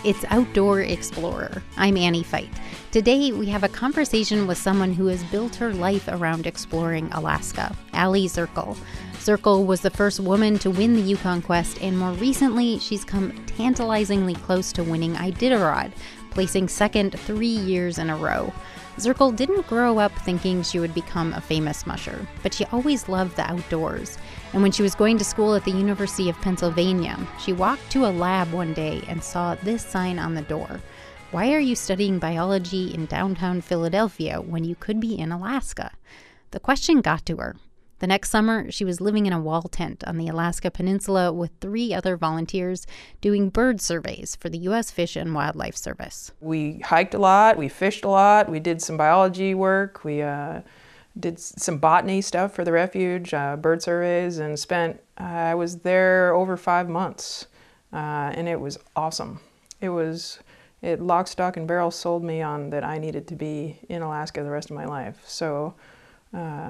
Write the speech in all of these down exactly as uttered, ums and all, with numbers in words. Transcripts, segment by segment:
It's Outdoor Explorer. I'm Annie Fight. Today, we have a conversation with someone who has built her life around exploring Alaska, Allie Zirkle. Zirkle was the first woman to win the Yukon Quest, and more recently, she's come tantalizingly close to winning Iditarod, placing second three years in a row. Zirkle didn't grow up thinking she would become a famous musher, but she always loved the outdoors. And when she was going to school at the University of Pennsylvania, she walked to a lab one day and saw this sign on the door. Why are you studying biology in downtown Philadelphia when you could be in Alaska? The question got to her. The next summer, she was living in a wall tent on the Alaska Peninsula with three other volunteers doing bird surveys for the U S Fish and Wildlife Service. We hiked a lot, we fished a lot, we did some biology work, we uh, did some botany stuff for the refuge, uh, bird surveys, and spent, uh, I was there over five months, uh, and it was awesome. It was, it lock, stock, and barrel sold me on that I needed to be in Alaska the rest of my life. So. Uh,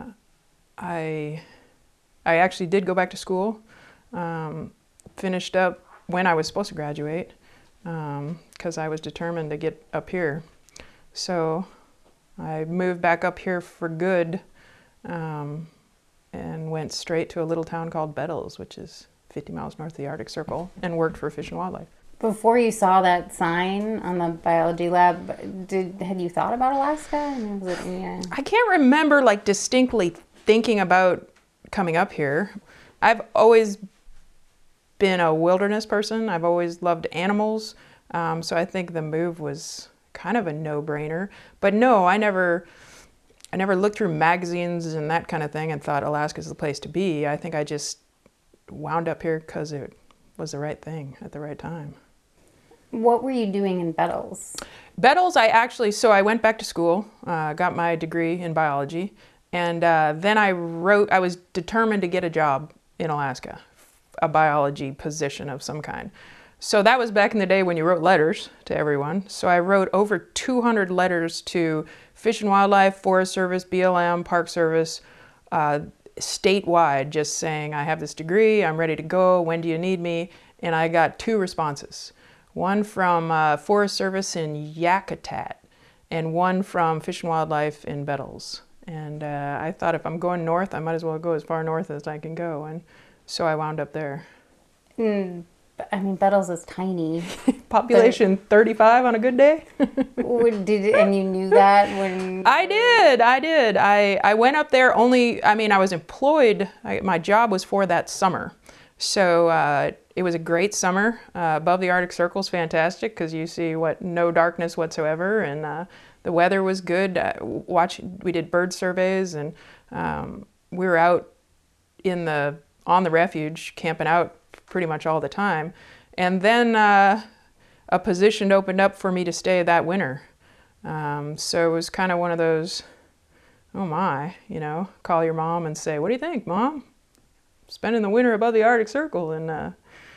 I I actually did go back to school, um, finished up when I was supposed to graduate, because um, I was determined to get up here. So I moved back up here for good um, and went straight to a little town called Bettles, which is fifty miles north of the Arctic Circle, and worked for Fish and Wildlife. Before you saw that sign on the biology lab, did had you thought about Alaska? I mean, was it, yeah. I can't remember like distinctly thinking about coming up here. I've always been a wilderness person. I've always loved animals. Um, so I think the move was kind of a no-brainer. But no, I never, I never looked through magazines and that kind of thing and thought Alaska's the place to be. I think I just wound up here because it was the right thing at the right time. What were you doing in Bettles? Bettles, I actually, so I went back to school, uh, got my degree in biology. And uh, then I wrote, I was determined to get a job in Alaska, a biology position of some kind. So that was back in the day when you wrote letters to everyone. So I wrote over two hundred letters to Fish and Wildlife, Forest Service, B L M, Park Service, uh, statewide, just saying, I have this degree, I'm ready to go, when do you need me? And I got two responses. One from uh, Forest Service in Yakutat, and one from Fish and Wildlife in Bettles. And uh, I thought if I'm going north, I might as well go as far north as I can go. And so I wound up there. Mm, I mean, Bettles is tiny. Population but, thirty-five on a good day. did And you knew that when... I did, I did. I, I went up there only, I mean, I was employed. I, my job was for that summer. So uh, it was a great summer. Uh, above the Arctic Circle is fantastic because you see, what, no darkness whatsoever. And uh, the weather was good. Uh, watch, we did bird surveys, and um, we were out in the on the refuge, camping out pretty much all the time. And then uh, a position opened up for me to stay that winter. Um, so it was kind of one of those, oh my, you know, call your mom and say, what do you think, Mom? Spending the winter above the Arctic Circle. And uh,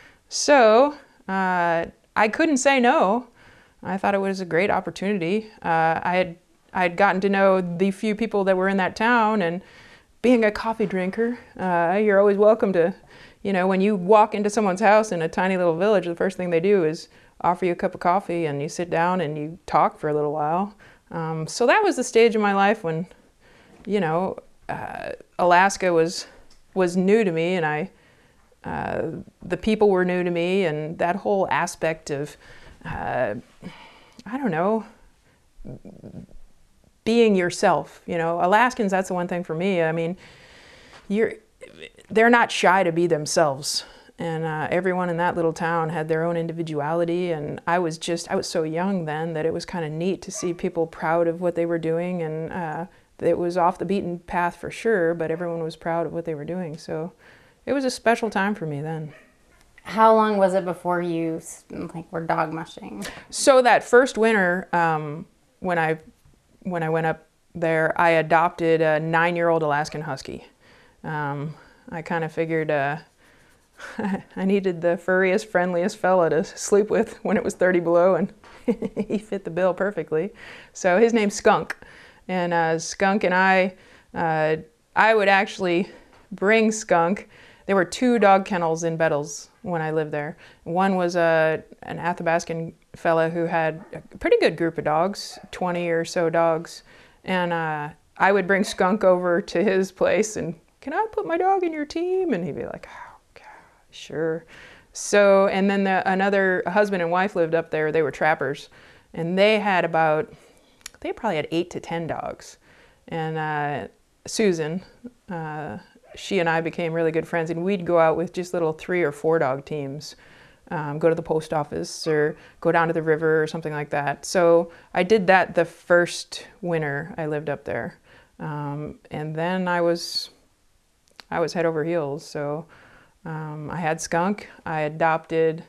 so uh, I couldn't say no. I thought it was a great opportunity. Uh, I had I had gotten to know the few people that were in that town, and being a coffee drinker, uh, you're always welcome to, you know, when you walk into someone's house in a tiny little village, the first thing they do is offer you a cup of coffee, and you sit down and you talk for a little while. Um, so that was the stage of my life when, you know, uh, Alaska was was new to me, and I uh, the people were new to me, and that whole aspect of Uh, I don't know, being yourself, you know. Alaskans, that's the one thing for me. I mean, you're, they're not shy to be themselves. And uh, everyone in that little town had their own individuality. And I was just, I was so young then that it was kind of neat to see people proud of what they were doing. And uh, it was off the beaten path for sure, but everyone was proud of what they were doing. So it was a special time for me then. How long was it before you like were dog mushing? So that first winter, um, when I when I went up there, I adopted a nine-year-old Alaskan Husky. Um, I kind of figured uh, I needed the furriest, friendliest fella to sleep with when it was thirty below, and he fit the bill perfectly. So his name's Skunk, and uh, Skunk and I, uh, I would actually bring Skunk. there were two dog kennels in Bettles when I lived there. One was a an Athabascan fella who had a pretty good group of dogs, twenty or so dogs, and uh, I would bring Skunk over to his place and, can I put my dog in your team? And he'd be like, oh, God, sure. So, and then the, another husband and wife lived up there. They were trappers, and they had about, they probably had eight to ten dogs. And uh, Susan, uh, she and I became really good friends, and we'd go out with just little three or four dog teams, um, go to the post office or go down to the river or something like that. So I did that the first winter I lived up there. Um, and then I was, I was head over heels. So um, I had Skunk. I adopted,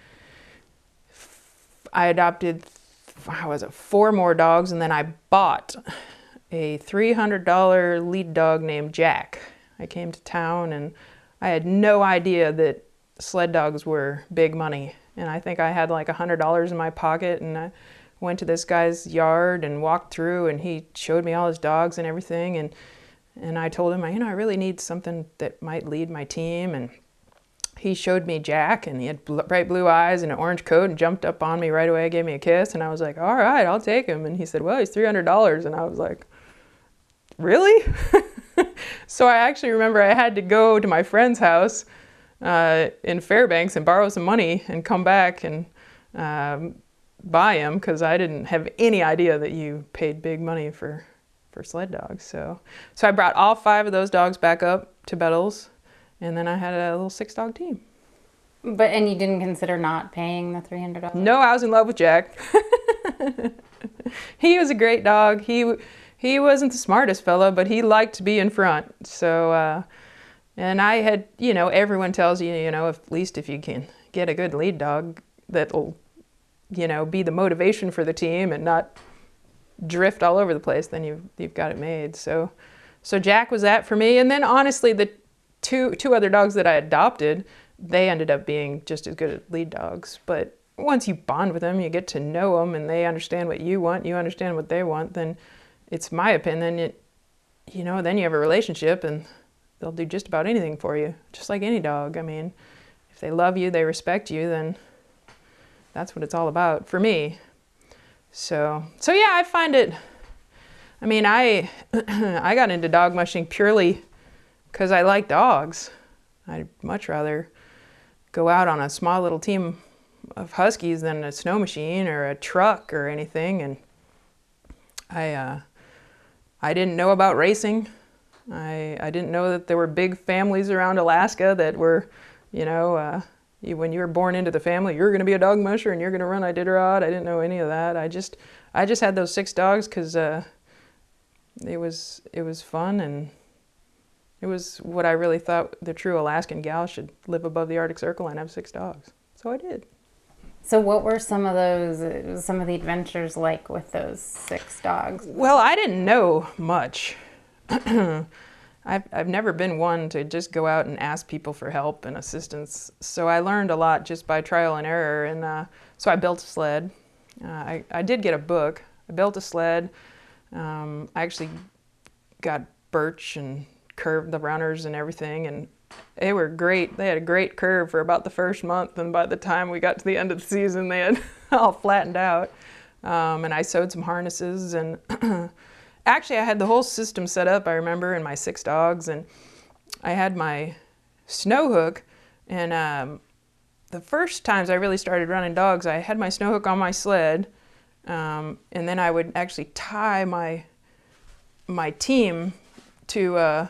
I adopted, how was it, four more dogs, and then I bought a three hundred dollar lead dog named Jack. I came to town and I had no idea that sled dogs were big money. And I think I had like one hundred dollars in my pocket, and I went to this guy's yard and walked through, and he showed me all his dogs and everything. And, and I told him, you know, I really need something that might lead my team. And he showed me Jack, and he had bright blue eyes and an orange coat, and jumped up on me right away, gave me a kiss. And I was like, all right, I'll take him. And he said, well, he's three hundred dollars. And I was like, really? So I actually remember I had to go to my friend's house uh, in Fairbanks and borrow some money and come back and um, buy him, because I didn't have any idea that you paid big money for, for sled dogs. So, so I brought all five of those dogs back up to Bettles, and then I had a little six-dog team. But, and you didn't consider not paying the three hundred dollars? No, I was in love with Jack. He was a great dog. He he wasn't the smartest fella, but he liked to be in front. So, uh, and I had, you know, everyone tells you, you know, if, at least if you can get a good lead dog that'll, you know, be the motivation for the team and not drift all over the place, then you've, you've got it made. So, so Jack was that for me. And then honestly, the two, two other dogs that I adopted, they ended up being just as good at lead dogs. But once you bond with them, you get to know them, and they understand what you want, you understand what they want, then it's my opinion, it, you know, then you have a relationship, and they'll do just about anything for you, just like any dog. I mean, if they love you, they respect you, then that's what it's all about for me. So, so yeah, I find it, I mean, I, I got into dog mushing purely because I like dogs. I'd much rather go out on a small little team of huskies than a snow machine or a truck or anything. And I, uh, I didn't know about racing. I, I didn't know that there were big families around Alaska that were, you know, uh, you, when you were born into the family, you're going to be a dog musher and you're going to run Iditarod. I didn't know any of that. I just, I just had those six dogs because uh, it was, it was fun, and it was what I really thought the true Alaskan gal should live above the Arctic Circle and have six dogs. So I did. So what were some of those, some of the adventures like with those six dogs? Well, I didn't know much. I've, I've never been one to just go out and ask people for help and assistance. So I learned a lot just by trial and error. And uh, so I built a sled. Uh, I, I did get a book. I built a sled. Um, I actually got birch and curved the runners and everything, and they were great. They had a great curve for about the first month, and by the time we got to the end of the season, they had all flattened out. Um, and I sewed some harnesses, and actually I had the whole system set up, I remember, in my six dogs, and I had my snow hook, and um, the first times I really started running dogs, I had my snow hook on my sled, um, and then I would actually tie my, my team to uh,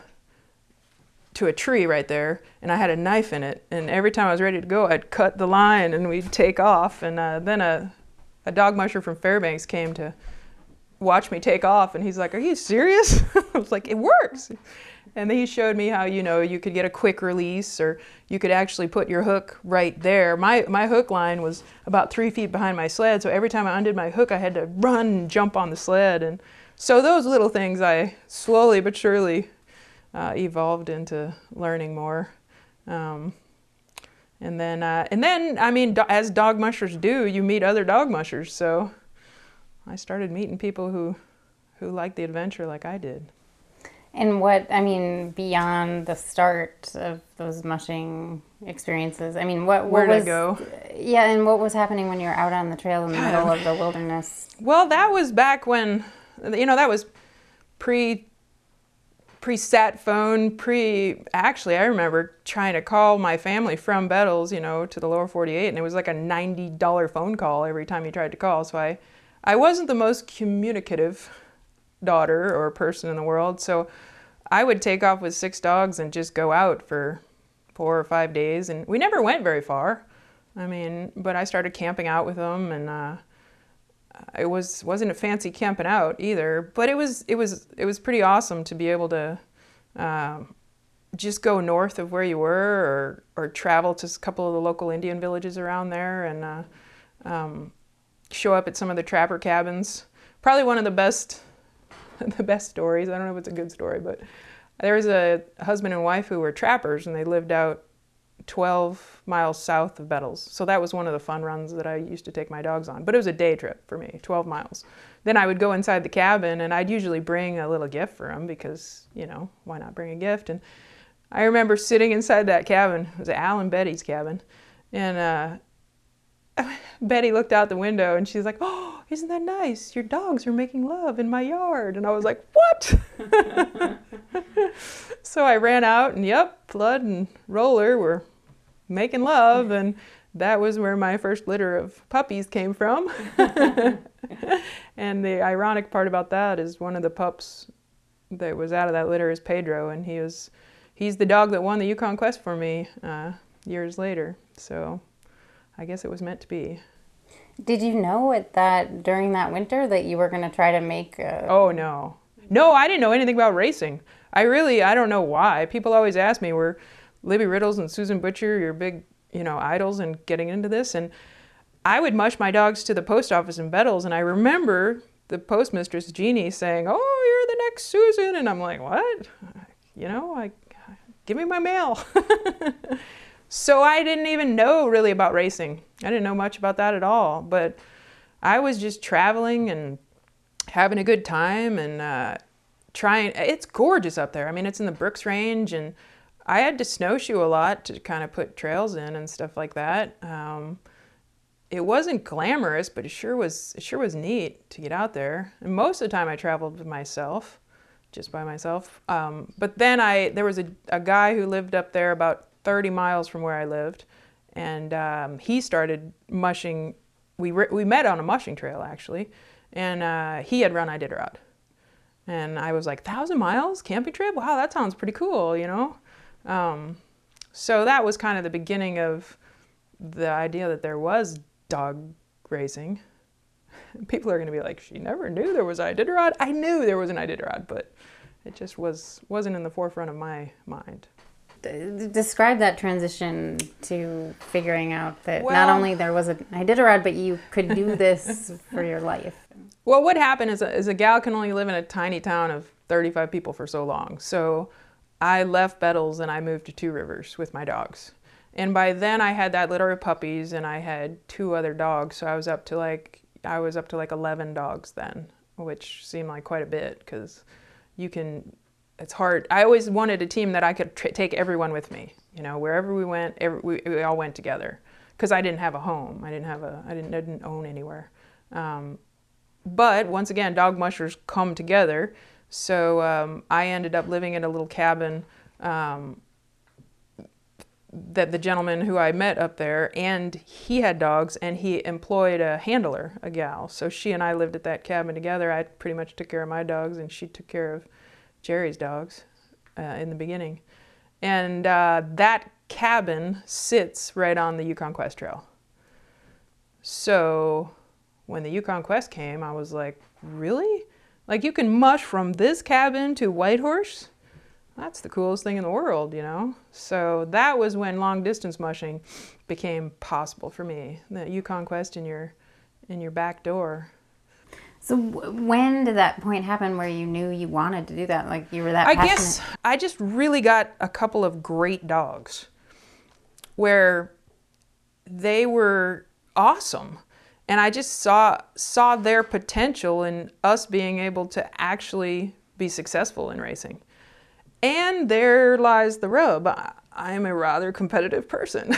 to a tree right there, and I had a knife in it, and every time I was ready to go, I'd cut the line and we'd take off. And uh, then a, a dog musher from Fairbanks came to watch me take off, and he's like, are you serious? I was like, it works. And then he showed me how, you know, you could get a quick release, or you could actually put your hook right there. My, my hook line was about three feet behind my sled, so every time I undid my hook, I had to run and jump on the sled. And so those little things I slowly but surely Uh, evolved into learning more. Um, and then, uh, and then, I mean, do, as dog mushers do, you meet other dog mushers. So I started meeting people who, who liked the adventure like I did. And what, I mean, beyond the start of those mushing experiences, I mean, what, what Where was, did I go? Yeah, and what was happening when you were out on the trail in the middle of the wilderness? Well, that was back when, you know, that was pre, pre-sat phone, pre, actually, I remember trying to call my family from Bettles, you know, to the lower forty-eight, and it was like a ninety dollar phone call every time you tried to call, so I, I wasn't the most communicative daughter or person in the world, so I would take off with six dogs and just go out for four or five days, and we never went very far. I mean, but I started camping out with them, and uh, it was wasn't a fancy camping out either, but it was it was it was pretty awesome to be able to um, just go north of where you were, or or travel to a couple of the local Indian villages around there, and uh, um, show up at some of the trapper cabins. Probably one of the best. the best stories. I don't know if it's a good story, but there was a husband and wife who were trappers, and they lived out twelve miles south of Bettles. So that was one of the fun runs that I used to take my dogs on. But it was a day trip for me, twelve miles. Then I would go inside the cabin, and I'd usually bring a little gift for them because, you know, why not bring a gift? And I remember sitting inside that cabin. It was Al and Betty's cabin. And uh, Betty looked out the window, and she's like, "Oh, isn't that nice? Your dogs are making love in my yard." And I was like, "What?" So I ran out, and yep, Flood and Roller were making love, and that was where my first litter of puppies came from. And the ironic part about that is one of the pups that was out of that litter is Pedro, and he was he's the dog that won the Yukon Quest for me uh, years later. So I guess it was meant to be. Did you know at that during that winter that you were going to try to make a... Oh, no. No, I didn't know anything about racing. I really, I don't know why. People always ask me, were Libby Riddles and Susan Butcher your big, you know, idols in getting into this? And I would mush my dogs to the post office in Bettles, and I remember the postmistress, Jeannie, saying, "Oh, you're the next Susan." And I'm like, "What? You know, I, give me my mail." So I didn't even know really about racing. I didn't know much about that at all, but I was just traveling and having a good time and uh, trying. It's gorgeous up there. I mean, it's in the Brooks Range, and I had to snowshoe a lot to kind of put trails in and stuff like that. Um, it wasn't glamorous, but it sure was. It sure was neat to get out there. And most of the time, I traveled with myself, just by myself. Um, but then I there was a, a guy who lived up there about thirty miles from where I lived, and um, he started mushing. We re- we met on a mushing trail actually, and uh, he had run Iditarod, and I was like, thousand miles camping trip? Wow, that sounds pretty cool, you know. Um, so that was kind of the beginning of the idea that there was dog racing. People are going to be like, she never knew there was Iditarod. I knew there was an Iditarod, but it just was wasn't in the forefront of my mind. Describe that transition to figuring out that well, not only there was an Iditarod, but you could do this for your life. Well, what happened is a, is a gal can only live in a tiny town of thirty-five people for so long. So I left Bettles and I moved to Two Rivers with my dogs. And by then I had that litter of puppies and I had two other dogs. So I was up to like, I was up to like eleven dogs then, which seemed like quite a bit because you can... It's hard. I always wanted a team that I could tr- take everyone with me. You know, wherever we went, every, we, we all went together. Because I didn't have a home. I didn't have a. I didn't. I didn't own anywhere. Um, but once again, dog mushers come together. So um, I ended up living in a little cabin um, that the gentleman who I met up there, and he had dogs, and he employed a handler, a gal. So she and I lived at that cabin together. I pretty much took care of my dogs, and she took care of Jerry's dogs uh, in the beginning. And uh, that cabin sits right on the Yukon Quest Trail. So when the Yukon Quest came, I was like, really? Like you can mush from this cabin to Whitehorse? That's the coolest thing in the world, you know? So that was when long distance mushing became possible for me. The Yukon Quest in your, in your back door. So when did that point happen where you knew you wanted to do that? Like you were that I passionate? guess I just really got a couple of great dogs where they were awesome. And I just saw saw their potential in us being able to actually be successful in racing. And there lies the rub. I am a rather competitive person.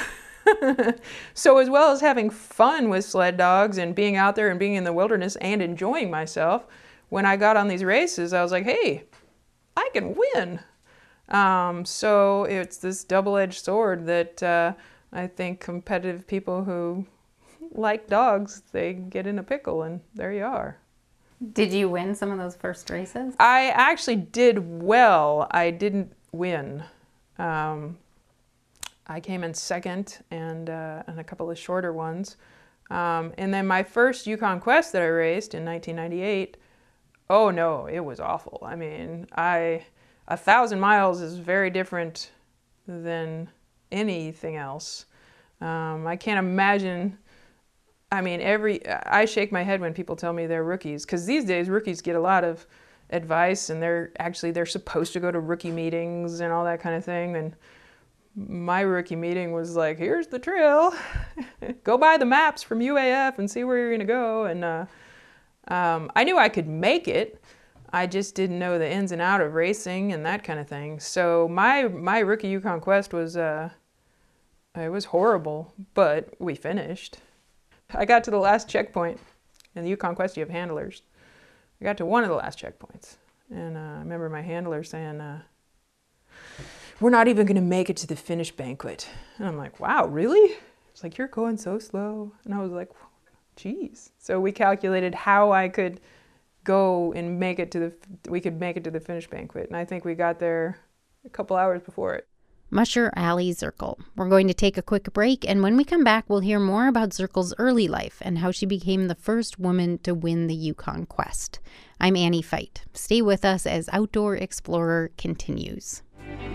So as well as having fun with sled dogs and being out there and being in the wilderness and enjoying myself, when I got on these races, I was like, hey, I can win. Um, so it's this double-edged sword that uh, I think competitive people who like dogs, they get in a pickle, and there you are. Did you win some of those first races? I actually did well. I didn't win. Um, I came in second and, uh, and a couple of shorter ones. Um, and then my first Yukon Quest that I raced in nineteen ninety-eight, oh no, it was awful. I mean, I a thousand miles is very different than anything else. Um, I can't imagine. I mean, every I shake my head when people tell me they're rookies, because these days rookies get a lot of advice, and they're actually they're supposed to go to rookie meetings and all that kind of thing. And my rookie meeting was like, here's the trail, go buy the maps from U A F and see where you're gonna go. And uh, um, I knew I could make it. I just didn't know the ins and outs of racing and that kind of thing. So my my rookie Yukon Quest was uh, it was horrible, but we finished. I got to the last checkpoint. In the Yukon Quest, you have handlers. I got to one of the last checkpoints, and uh, I remember my handler saying, uh, we're not even going to make it to the finish banquet. And I'm like, wow, really? It's like, you're going so slow. And I was like, geez. So we calculated how I could go and make it to the, we could make it to the finish banquet. And I think we got there a couple hours before it. Musher Ali Zirkle. We're going to take a quick break, and when we come back, we'll hear more about Zirkle's early life and how she became the first woman to win the Yukon Quest. I'm Annie Fight. Stay with us as Outdoor Explorer continues.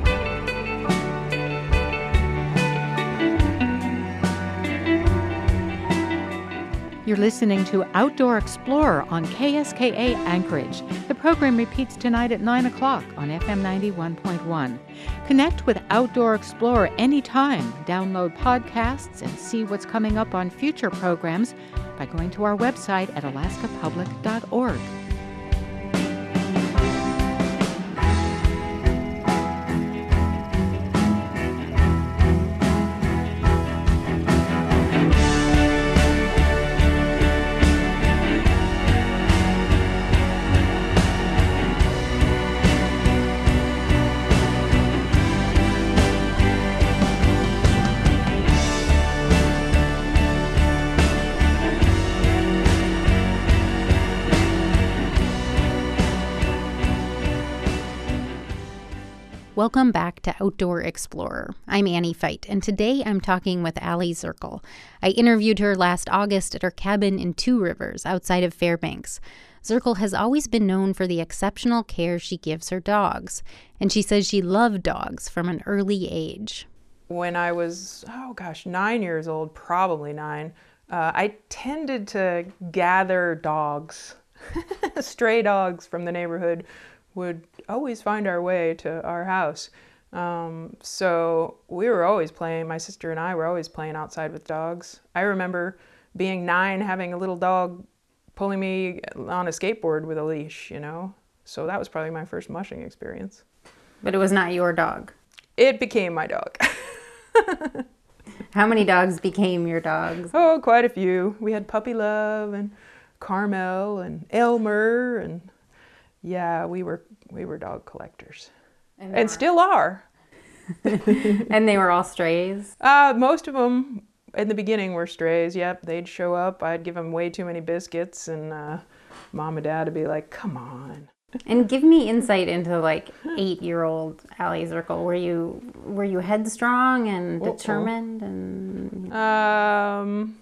You're listening to Outdoor Explorer on K S K A Anchorage. The program repeats tonight at nine o'clock on F M ninety-one point one. Connect with Outdoor Explorer anytime. Download podcasts and see what's coming up on future programs by going to our website at alaska public dot org. Welcome back to Outdoor Explorer. I'm Annie Fight, and today I'm talking with Ali Zirkle. I interviewed her last August at her cabin in Two Rivers, outside of Fairbanks. Zirkle has always been known for the exceptional care she gives her dogs, and she says she loved dogs from an early age. When I was, oh gosh, nine years old, probably nine, uh, I tended to gather dogs. Stray dogs from the neighborhood would always find our way to our house. Um, so we were always playing, my sister and I were always playing outside with dogs. I remember being nine, having a little dog pulling me on a skateboard with a leash, you know? So that was probably my first mushing experience. But it was not your dog? It became my dog. How many dogs became your dogs? Oh, quite a few. We had Puppy Love and Carmel and Elmer, and yeah, we were we were dog collectors, and, and still are. And they were all strays? Uh, most of them in the beginning were strays. Yep, they'd show up. I'd give them way too many biscuits, and uh, mom and dad would be like, "Come on." And give me insight into like eight-year-old Ali Zirkle. Were you were you headstrong and determined? Uh-oh. And um,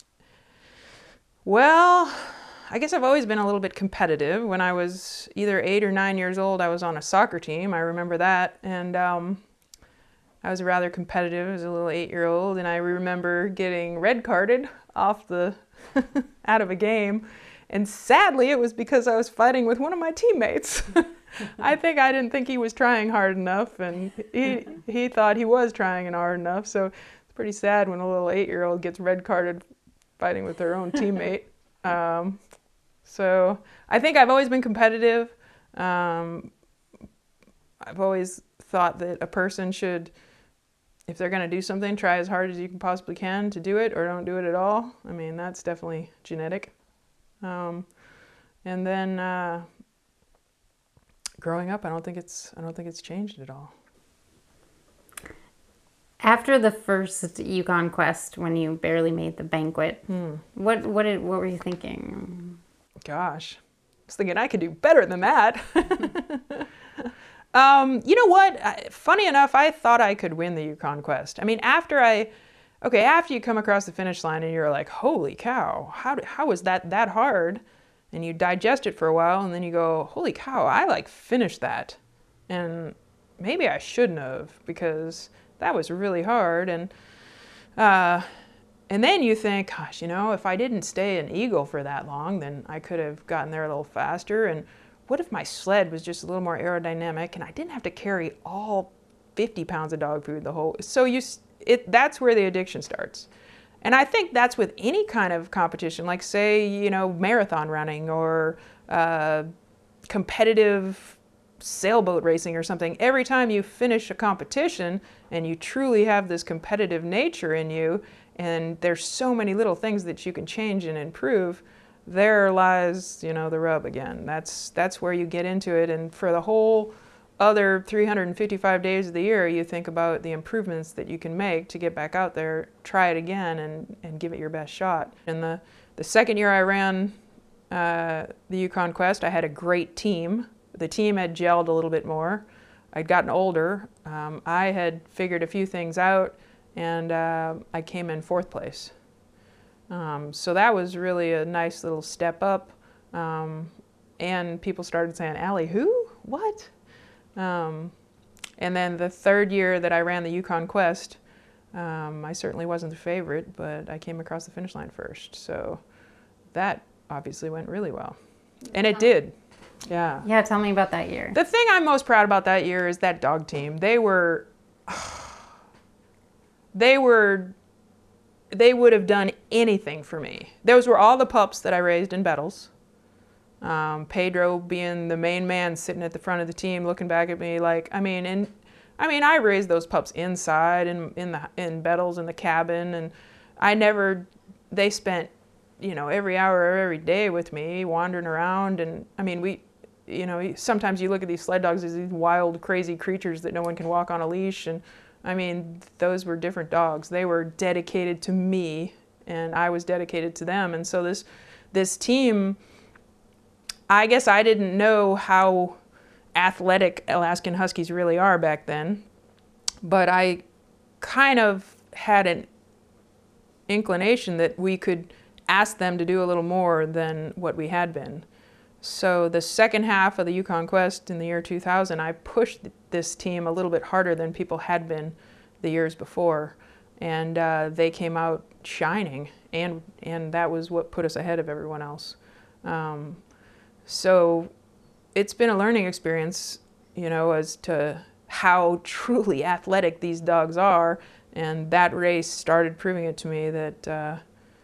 well, I guess I've always been a little bit competitive. When I was either eight or nine years old, I was on a soccer team. I remember that, and um, I was rather competitive as a little eight-year-old. And I remember getting red carded off the out of a game. And sadly, it was because I was fighting with one of my teammates. I think I didn't think he was trying hard enough, and he he thought he was trying hard enough. So it's pretty sad when a little eight-year-old gets red carded fighting with their own teammate. Um, so I think I've always been competitive. Um, I've always thought that a person should, if they're going to do something, try as hard as you can possibly can to do it, or don't do it at all. I mean, that's definitely genetic. Um, and then uh, growing up, I don't think it's I don't think it's changed at all. After the first Yukon Quest, when you barely made the banquet, hmm. what what did, what were you thinking? Gosh, I was thinking I could do better than that. um, you know what? I, funny enough, I thought I could win the Yukon Quest. I mean, after I, okay, after you come across the finish line and you're like, holy cow, how how was that that hard? And you digest it for a while, and then you go, holy cow, I like finished that, and maybe I shouldn't have, because that was really hard. And uh, and then you think, gosh, you know, if I didn't stay an eagle for that long, then I could have gotten there a little faster. And what if my sled was just a little more aerodynamic and I didn't have to carry all fifty pounds of dog food the whole, so you, it, that's where the addiction starts. And I think that's with any kind of competition, like say, you know, marathon running or uh, competitive sailboat racing or something. Every time you finish a competition and you truly have this competitive nature in you, and there's so many little things that you can change and improve, there lies, you know, the rub again. That's that's where you get into it. And for the whole other three hundred fifty-five days of the year, you think about the improvements that you can make to get back out there, try it again, and, and give it your best shot. And the, the second year I ran uh, the Yukon Quest, I had a great team. The team had gelled a little bit more. I'd gotten older. Um, I had figured a few things out, and uh, I came in fourth place. Um, so that was really a nice little step up. Um, and people started saying, Allie, who? What? Um, and then the third year that I ran the Yukon Quest, um, I certainly wasn't the favorite, but I came across the finish line first. So that obviously went really well. And it did. Yeah. Yeah, tell me about that year. The thing I'm most proud about that year is that dog team. They were, they were, they would have done anything for me. Those were all the pups that I raised in Bettles. Um, Pedro being the main man, sitting at the front of the team, looking back at me like, I mean, and I mean, I raised those pups inside and in the in Bettles in the cabin, and I never. They spent, you know, every hour of every day with me, wandering around, and I mean, we. You know, sometimes you look at these sled dogs as these wild, crazy creatures that no one can walk on a leash. And I mean, those were different dogs. They were dedicated to me, and I was dedicated to them. And so this, this team, I guess I didn't know how athletic Alaskan Huskies really are back then, but I kind of had an inclination that we could ask them to do a little more than what we had been. So the second half of the Yukon Quest in the year two thousand, I pushed this team a little bit harder than people had been the years before, and uh, they came out shining, and and that was what put us ahead of everyone else. Um, so it's been a learning experience, you know, as to how truly athletic these dogs are, and that race started proving it to me that uh,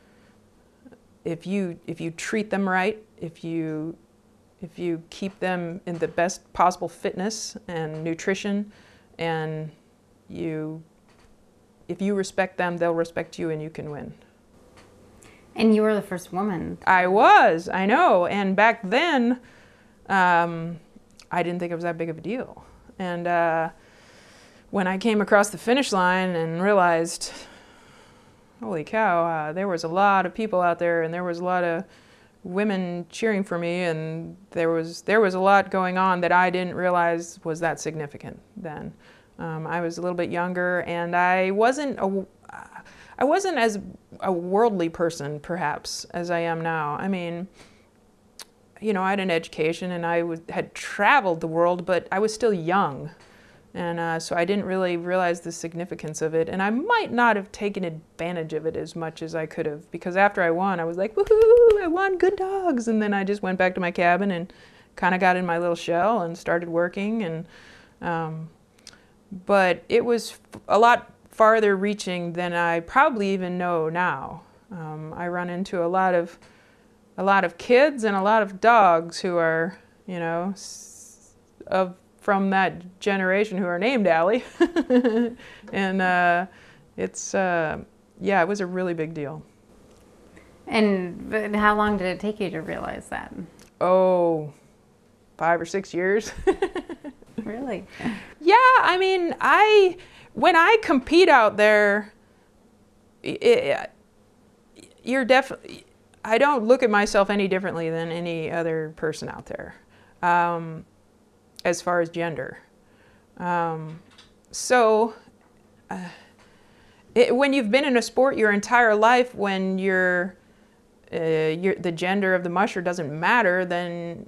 if you if you treat them right, if you if you keep them in the best possible fitness and nutrition, and you if you respect them, they'll respect you, and you can win. And you were the first woman. I was, I know. And back then, um, I didn't think it was that big of a deal. And uh, when I came across the finish line and realized, holy cow, uh, there was a lot of people out there, and there was a lot of women cheering for me, and there was there was a lot going on that I didn't realize was that significant then. Um, I was a little bit younger, and I wasn't a, I wasn't as a worldly person, perhaps, as I am now. I mean, you know, I had an education, and I was, had traveled the world, but I was still young. And uh, so I didn't really realize the significance of it. And I might not have taken advantage of it as much as I could have, because after I won, I was like, woohoo, I won, good dogs. And then I just went back to my cabin and kind of got in my little shell and started working. And um, but it was a lot farther reaching than I probably even know now. Um, I run into a lot of a lot of kids and a lot of dogs who are, you know, of from that generation who are named Allie. And uh, it's, uh, yeah, it was a really big deal. And but how long did it take you to realize that? Oh, five or six years. Really? Yeah, I mean, I when I compete out there, it, you're definitely. I don't look at myself any differently than any other person out there, um, as far as gender. Um, so, uh, it, when you've been in a sport your entire life, when you're, uh, you're the gender of the musher doesn't matter, then.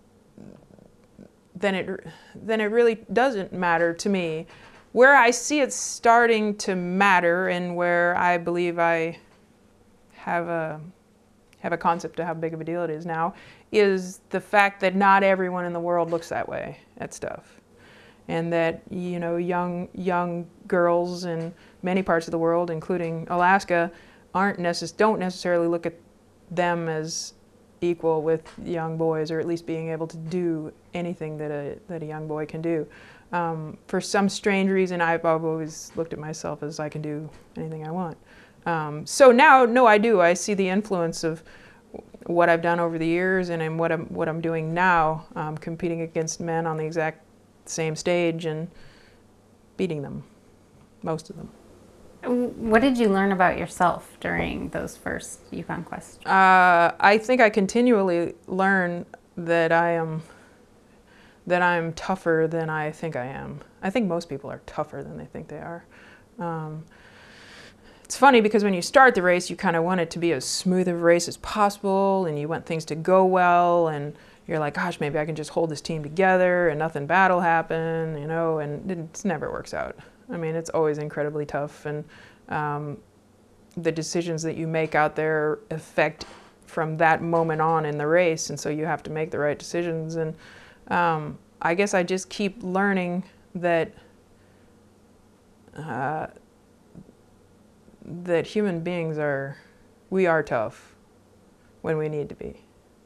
then it then it really doesn't matter to me. Where I see it starting to matter, and where I believe I have a have a concept of how big of a deal it is now, is the fact that not everyone in the world looks that way at stuff, and that, you know, young young girls in many parts of the world, including Alaska, aren't necess- don't necessarily look at them as equal with young boys, or at least being able to do anything that a that a young boy can do. Um, for some strange reason, I've always looked at myself as I can do anything I want. Um, so now, no, I do. I see the influence of what I've done over the years, and in what I'm what I'm doing now, um, competing against men on the exact same stage and beating them, most of them. What did you learn about yourself during those first Yukon Quest? Uh, I think I continually learn that I am that I'm tougher than I think I am. I think most people are tougher than they think they are. Um, it's funny because when you start the race, you kind of want it to be as smooth of a race as possible, and you want things to go well, and you're like, gosh, maybe I can just hold this team together and nothing bad will happen, you know, and it never works out. I mean, it's always incredibly tough, and um, the decisions that you make out there affect from that moment on in the race, and so you have to make the right decisions. And um, I guess I just keep learning that uh, that human beings are, we are tough when we need to be,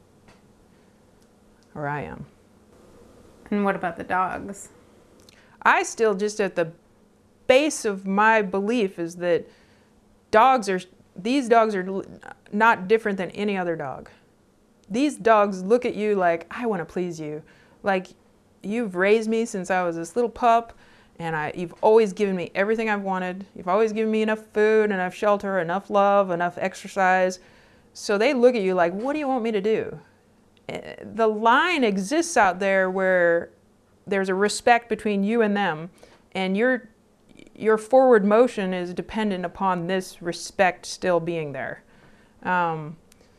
or I am. And what about the dogs? I still just at the base of my belief is that dogs are, these dogs are not different than any other dog. These dogs look at you like, I want to please you. Like, you've raised me since I was this little pup, and I, you've always given me everything I've wanted. You've always given me enough food, enough shelter, enough love, enough exercise. So they look at you like, what do you want me to do? The line exists out there where there's a respect between you and them, and your your forward motion is dependent upon this respect still being there. Um,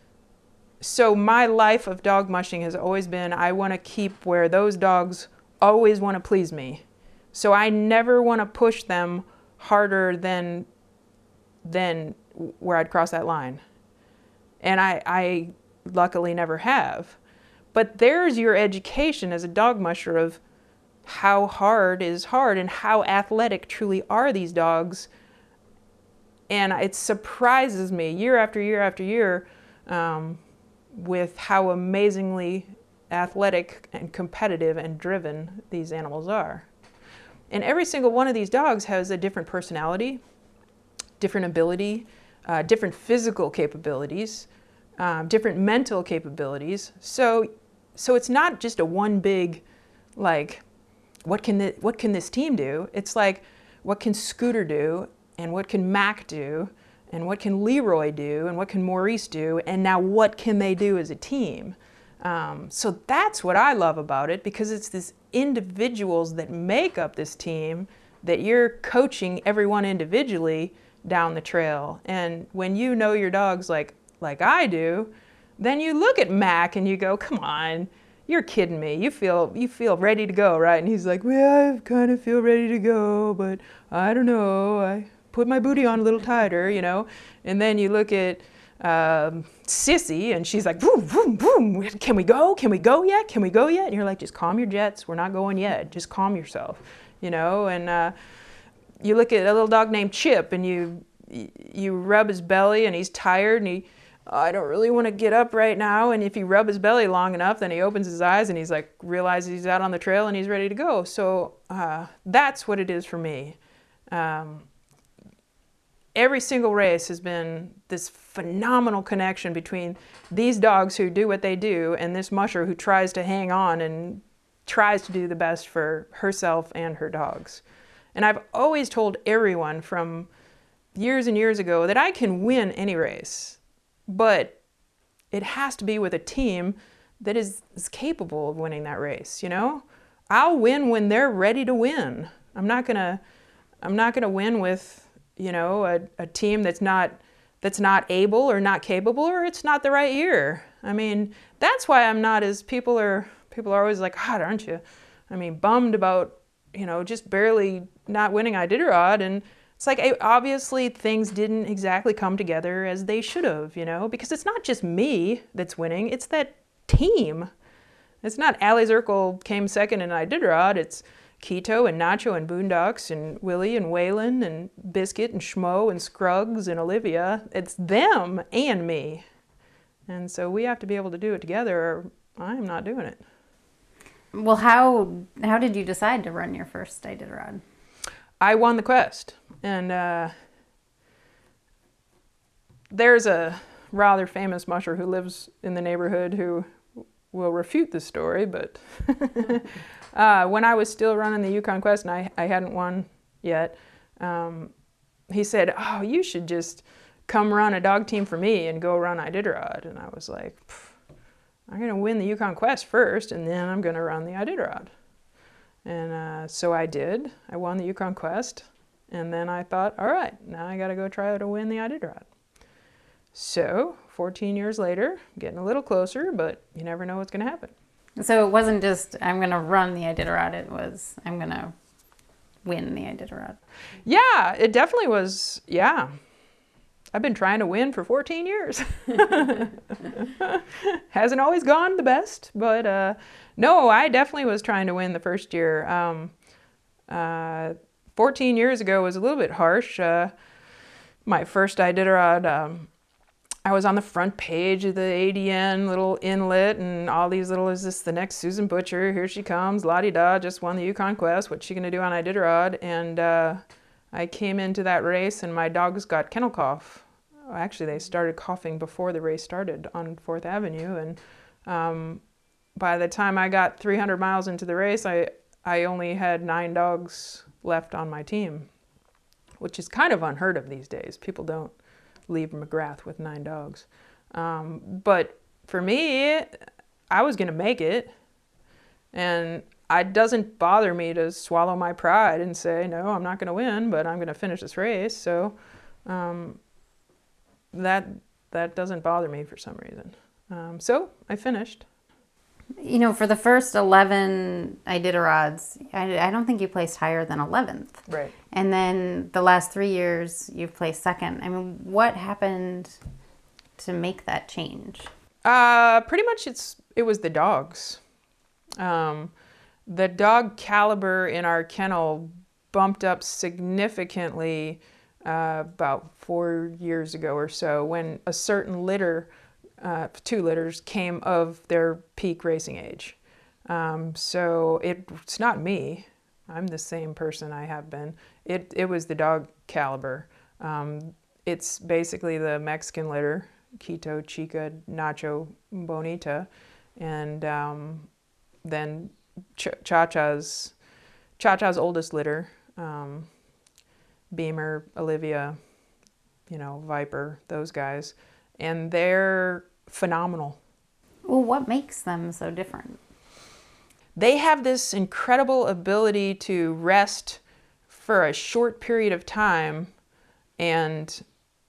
so my life of dog mushing has always been, I want to keep where those dogs always want to please me. So I never want to push them harder than than where I'd cross that line. And I, I luckily never have. But there's your education as a dog musher of how hard is hard and how athletic truly are these dogs. And it surprises me year after year after year um, with how amazingly athletic and competitive and driven these animals are. And every single one of these dogs has a different personality, different ability, uh, different physical capabilities, um, different mental capabilities. So, so it's not just a one big, like, what can the, what can this team do? It's like, what can Scooter do, and what can Mac do, and what can Leroy do, and what can Maurice do, and now what can they do as a team? Um, so that's what I love about it, because it's these individuals that make up this team that you're coaching everyone individually down the trail. And when you know your dogs like like I do, then you look at Mac and you go, come on, you're kidding me. You feel you feel ready to go, right? And he's like, well, I kind of feel ready to go, but I don't know. I put my booty on a little tighter, you know. And then you look at um, Sissy, and she's like, boom, boom, boom. Can we go? Can we go yet? Can we go yet? And you're like, just calm your jets. We're not going yet. Just calm yourself, you know. And uh, you look at a little dog named Chip, and you you rub his belly, and he's tired, and he I don't really want to get up right now. And if you rub his belly long enough, then he opens his eyes and he's like, realizes he's out on the trail and he's ready to go. So uh, that's what it is for me. Um, every single race has been this phenomenal connection between these dogs who do what they do and this musher who tries to hang on and tries to do the best for herself and her dogs. And I've always told everyone from years and years ago that I can win any race. But it has to be with a team that is, is capable of winning that race, you know? I'll win when they're ready to win. I'm not gonna I'm not gonna win with, you know, a, a team that's not that's not able or not capable or it's not the right year. I mean, that's why I'm not as people are people are always like, God, aren't you? I mean, bummed about, you know, just barely not winning Iditarod. And it's like, obviously things didn't exactly come together as they should have, you know, because it's not just me that's winning, it's that team. It's not Allie Zirkle came second in Iditarod, it's Quito and Nacho and Boondocks and Willie and Waylon and Biscuit and Schmo and Scruggs and Olivia. It's them and me. And so we have to be able to do it together or I'm not doing it. Well, how how did you decide to run your first Iditarod? I won the quest. And uh, there's a rather famous musher who lives in the neighborhood who will refute this story, but uh, when I was still running the Yukon Quest and I, I hadn't won yet, um, he said, oh, you should just come run a dog team for me and go run Iditarod. And I was like, I'm going to win the Yukon Quest first, and then I'm going to run the Iditarod. And uh, so I did. I won the Yukon Quest. And then I thought, all right, now I got to go try to win the Iditarod. So fourteen years later, getting a little closer, but you never know what's going to happen. So it wasn't just, I'm going to run the Iditarod. It was, I'm going to win the Iditarod. Yeah, it definitely was. Yeah. I've been trying to win for fourteen years. Hasn't always gone the best, but uh, no, I definitely was trying to win the first year. Um, uh, fourteen years ago was a little bit harsh. Uh, my first Iditarod, um, I was on the front page of the A D N little inlet and all these little, is this the next Susan Butcher? Here she comes, la-di-da, just won the Yukon Quest. What's she going to do on Iditarod? And uh, I came into that race and my dogs got kennel cough. Actually, they started coughing before the race started on Fourth Avenue. And um, by the time I got three hundred miles into the race, I, I only had nine dogs left on my team, which is kind of unheard of these days. People don't leave McGrath with nine dogs. Um, but for me, I was going to make it. And it doesn't bother me to swallow my pride and say, no, I'm not going to win, but I'm going to finish this race. So um, that that doesn't bother me for some reason. Um, so I finished. You know, for the first eleven Iditarods, I, I don't think you placed higher than eleventh. Right. And then the last three years, you've placed second. I mean, what happened to make that change? Uh, pretty much it's it was the dogs. Um, the dog caliber in our kennel bumped up significantly uh, about four years ago or so when a certain litter, uh, two litters, came of their peak racing age. Um, so it, it's not me. I'm the same person I have been. It, it was the dog caliber. Um, it's basically the Mexican litter, Quito, Chica, Nacho, Bonita, and um, then Ch- Cha-Cha's, Cha-Cha's oldest litter, um, Beamer, Olivia, you know, Viper, those guys. And they're phenomenal. Well, what makes them so different? They have this incredible ability to rest for a short period of time and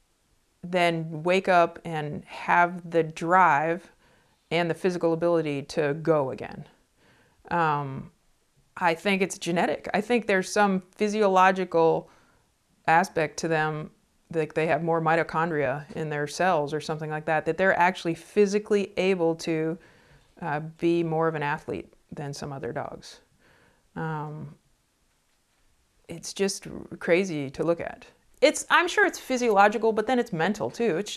then wake up and have the drive and the physical ability to go again. Um, I think it's genetic. I think there's some physiological aspect to them, like they have more mitochondria in their cells or something like that, that they're actually physically able to uh, be more of an athlete than some other dogs. Um, it's just crazy to look at. It's, I'm sure it's physiological, but then it's mental too. It's just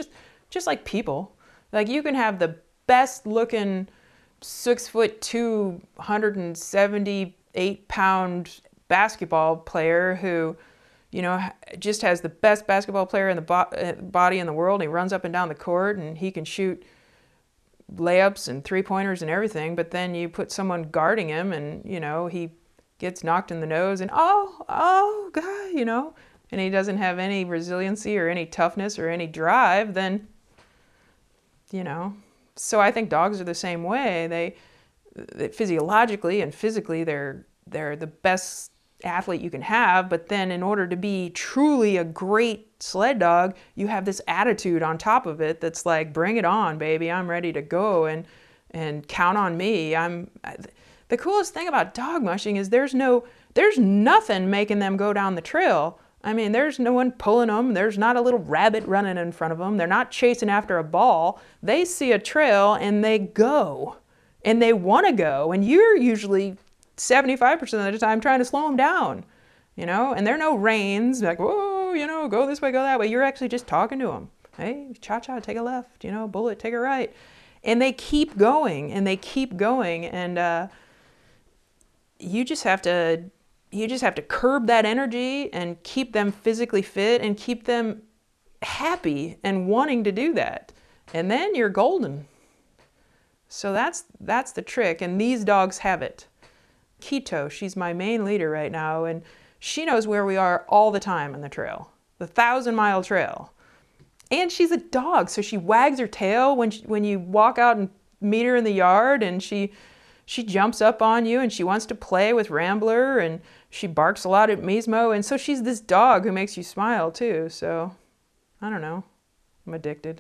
just like people. Like you can have the best looking six foot two, one hundred seventy-eight pound basketball player who, you know, just has the best basketball player in the bo- body in the world. He runs up and down the court and he can shoot layups and three pointers and everything. But then you put someone guarding him and, you know, he gets knocked in the nose and, oh, oh, God, you know, and he doesn't have any resiliency or any toughness or any drive, then, you know. So I think dogs are the same way. They, they physiologically and physically, they're they're the best athlete you can have. But then in order to be truly a great sled dog, you have this attitude on top of it that's like, bring it on, baby. I'm ready to go and and count on me. I'm. The coolest thing about dog mushing is there's no, there's nothing making them go down the trail. I mean, there's no one pulling them. There's not a little rabbit running in front of them. They're not chasing after a ball. They see a trail and they go. And they want to go. And you're usually seventy-five percent of the time trying to slow them down, you know? And there are no reins, like, whoa, you know, go this way, go that way. You're actually just talking to them. Hey, cha-cha, take a left, you know, bullet, take a right. And they keep going, and they keep going. And uh, you just have to... You just have to curb that energy and keep them physically fit and keep them happy and wanting to do that. And then you're golden. So that's that's the trick. And these dogs have it. Keto, she's my main leader right now. And she knows where we are all the time on the trail. The thousand mile trail. And she's a dog. So she wags her tail when she, when you walk out and meet her in the yard. And she... She jumps up on you and she wants to play with Rambler and she barks a lot at Mismo. And so she's this dog who makes you smile too. So, I don't know. I'm addicted.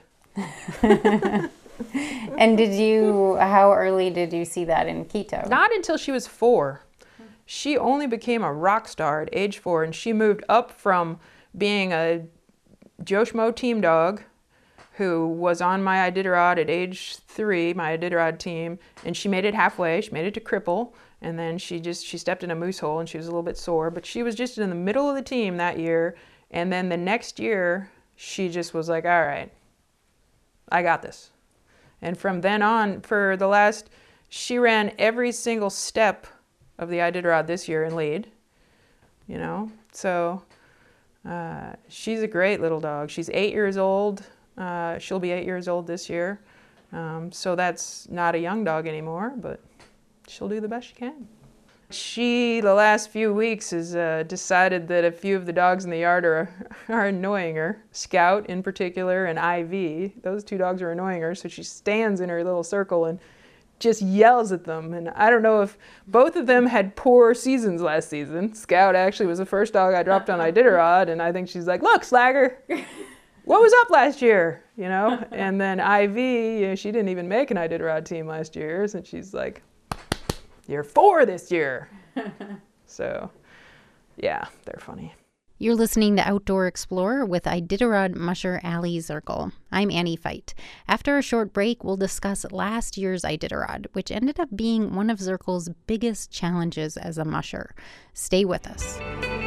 And did you, how early did you see that in Keto? Not until she was four. She only became a rock star at age four and she moved up from being a Joe Schmo team dog who was on my Iditarod at age three, my Iditarod team, and she made it halfway. She made it to cripple, and then she just, she stepped in a moose hole and she was a little bit sore, but she was just in the middle of the team that year, and then the next year, she just was like, all right, I got this. And from then on, for the last, she ran every single step of the Iditarod this year in lead, you know, so uh, she's a great little dog. She's eight years old. Uh, she'll be eight years old this year. Um, so that's not a young dog anymore, but she'll do the best she can. She, the last few weeks, has uh, decided that a few of the dogs in the yard are, are annoying her. Scout in particular and Ivy. Those two dogs are annoying her, so she stands in her little circle and just yells at them. And I don't know if both of them had poor seasons last season. Scout actually was the first dog I dropped on Iditarod, and I think she's like, look, Slagger! What was up last year, you know? And then Ivy, you know, she didn't even make an Iditarod team last year, and she's like, you're four this year. So, yeah, they're funny. You're listening to Outdoor Explorer with Iditarod musher Allie Zirkle. I'm Annie Feit. After a short break, we'll discuss last year's Iditarod, which ended up being one of Zirkle's biggest challenges as a musher. Stay with us.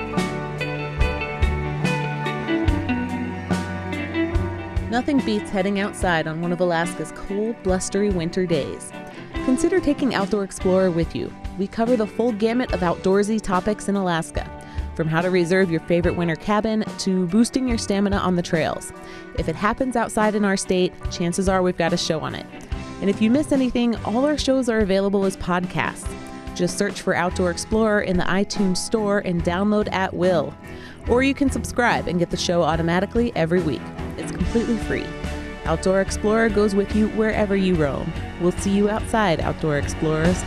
Nothing beats heading outside on one of Alaska's cold, blustery winter days. Consider taking Outdoor Explorer with you. We cover the full gamut of outdoorsy topics in Alaska, from how to reserve your favorite winter cabin to boosting your stamina on the trails. If it happens outside in our state, chances are we've got a show on it. And if you miss anything, all our shows are available as podcasts. Just search for Outdoor Explorer in the iTunes store and download at will. Or you can subscribe and get the show automatically every week. It's completely free. Outdoor Explorer goes with you wherever you roam. We'll see you outside, Outdoor Explorers.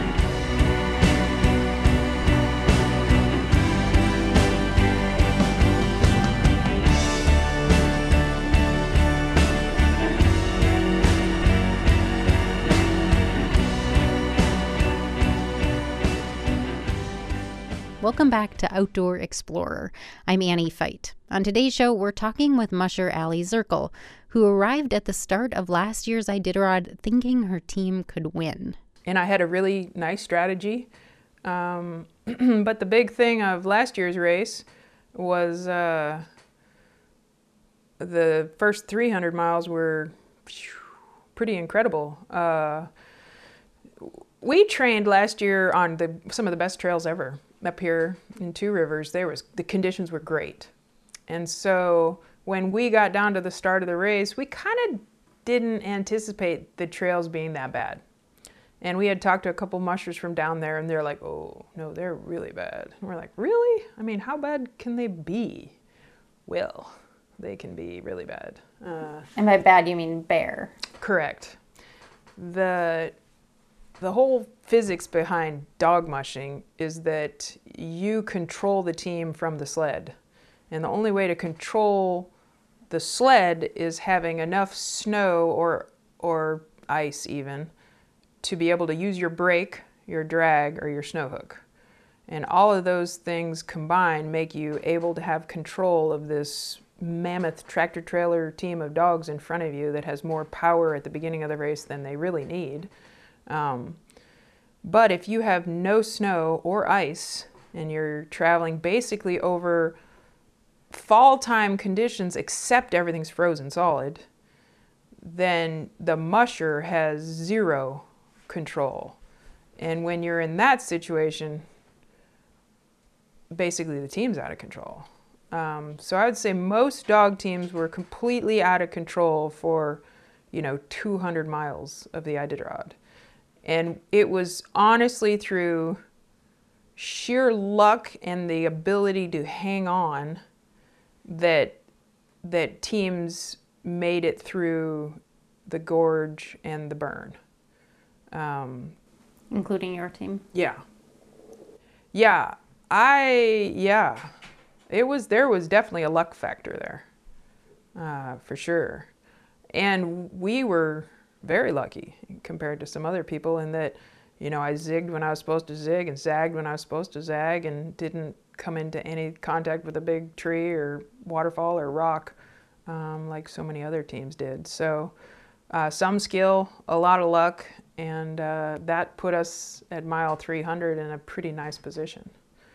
Welcome back to Outdoor Explorer. I'm Annie Feit. On today's show, we're talking with musher Allie Zirkle, who arrived at the start of last year's Iditarod thinking her team could win. And I had a really nice strategy. Um, but the big thing of last year's race was uh, the first three hundred miles were pretty incredible. Uh, we trained last year on the some of the best trails ever up here in Two Rivers. There was the conditions were great, and so when we got down to the start of the race, we kind of didn't anticipate the trails being that bad. And we had talked to a couple mushers from down there, and they're like, "Oh no, they're really bad." And we're like, "Really? I mean, how bad can they be?" Well, they can be really bad. Uh, and by bad, you mean bare. Correct. The the whole physics behind dog mushing is that you control the team from the sled. And the only way to control the sled is having enough snow or or ice even to be able to use your brake, your drag, or your snow hook. And all of those things combined make you able to have control of this mammoth tractor trailer team of dogs in front of you that has more power at the beginning of the race than they really need. Um, but if you have no snow or ice and you're traveling basically over fall time conditions except everything's frozen solid, then the musher has zero control. And when you're in that situation, basically the team's out of control. Um, so I would say most dog teams were completely out of control for, you know, two hundred miles of the Iditarod. And it was honestly through sheer luck and the ability to hang on that that teams made it through the gorge and the burn. Um, Including your team? Yeah. Yeah. I, yeah. It was, there was definitely a luck factor there, uh, for sure. And we were very lucky compared to some other people in that, you know, I zigged when I was supposed to zig and zagged when I was supposed to zag and didn't come into any contact with a big tree or waterfall or rock um, like so many other teams did. So uh, some skill, a lot of luck, and uh, that put us at mile three hundred in a pretty nice position.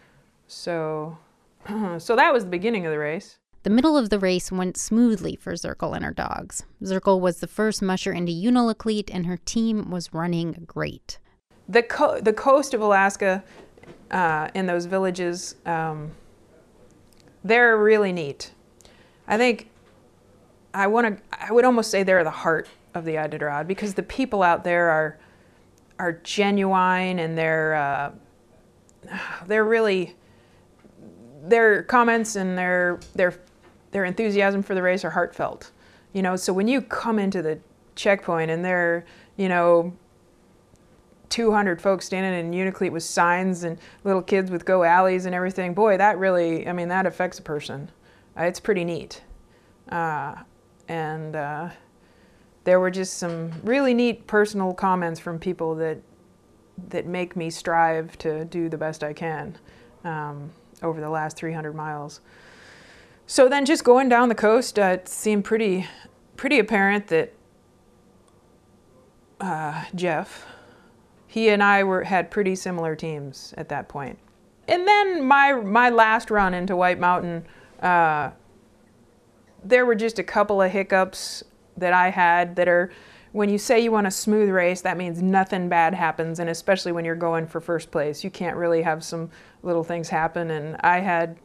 So, so that was the beginning of the race. The middle of the race went smoothly for Zirkle and her dogs. Zirkle was the first musher into Unalakleet, and her team was running great. The co- the coast of Alaska, uh, in those villages, um, they're really neat. I think I want to. I would almost say they're the heart of the Iditarod because the people out there are are genuine and they're uh, they're really their comments and their their their enthusiasm for the race are heartfelt. You know, so when you come into the checkpoint and they're, you know, two hundred folks standing in Unalakleet with signs and little kids with Go Alleys and everything, boy, that really, I mean, that affects a person. Uh, it's pretty neat. Uh, and uh, there were just some really neat personal comments from people that that make me strive to do the best I can um, over the last three hundred miles. So then just going down the coast, uh, it seemed pretty, pretty apparent that uh, Jeff, he and I were had pretty similar teams at that point. And then my my last run into White Mountain, uh, there were just a couple of hiccups that I had that are, when you say you want a smooth race, that means nothing bad happens, and especially when you're going for first place, you can't really have some little things happen. And I had,